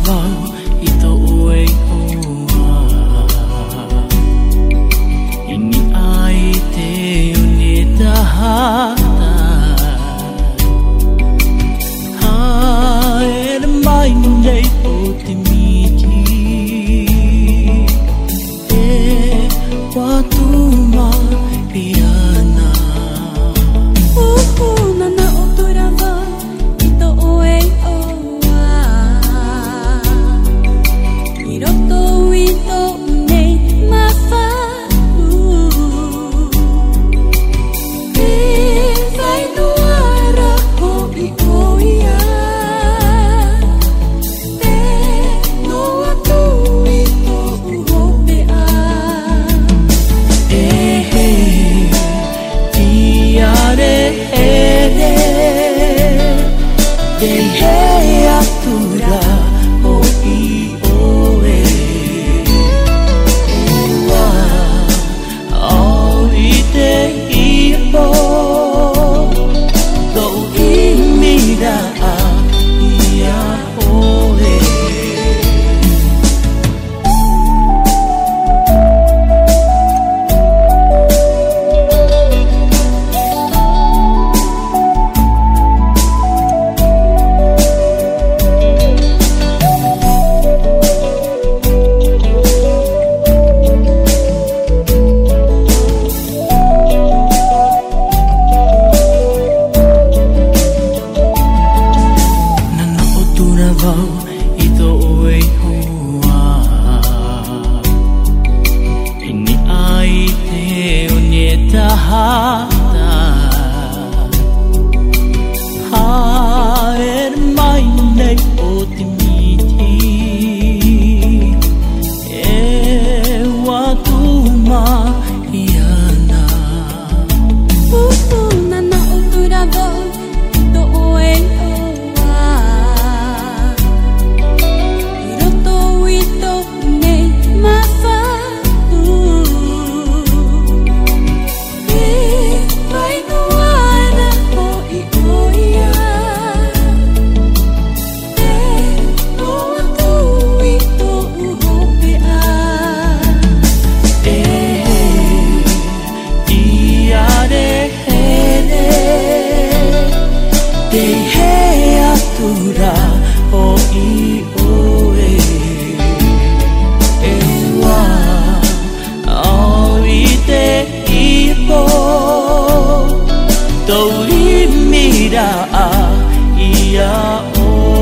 vào ito uwe hoa ini ai te unita hata hae mai nei o te miti e watuma piana nana oturava ito oe oa iroto ito nei mawhau e vai noara ho I oia e noa tu ito uhopea e he tiare ere de he atura o I oe ua au I te ipo do I mira a ia oe ito uwe hoa ini ai te unita hata hae mai nei o te miti e watuma iana nana oturava ito oe oa iroto ito nei mawhau e vai noara ho I oia e noa tu ito uhopea e iare here te he atura o I oe e wa au I te ipo tau I mira a ia oe